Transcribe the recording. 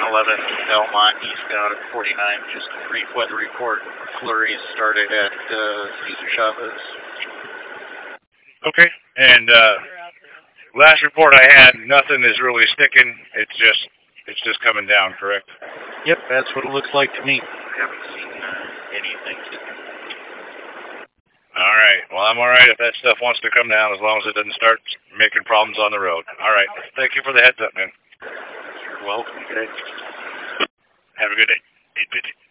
11 Belmont, eastbound at 49. Just a brief weather report. Flurries started at Cesar Chavez. Okay, and last report I had, nothing is really sticking. It's just coming down, correct? Yep, that's what it looks like to me. I haven't seen anything. All right. Well, I'm all right if that stuff wants to come down, as long as it doesn't start making problems on the road. All right. Thank you for the heads up, man. You're welcome. Good day. Have a good day. 850.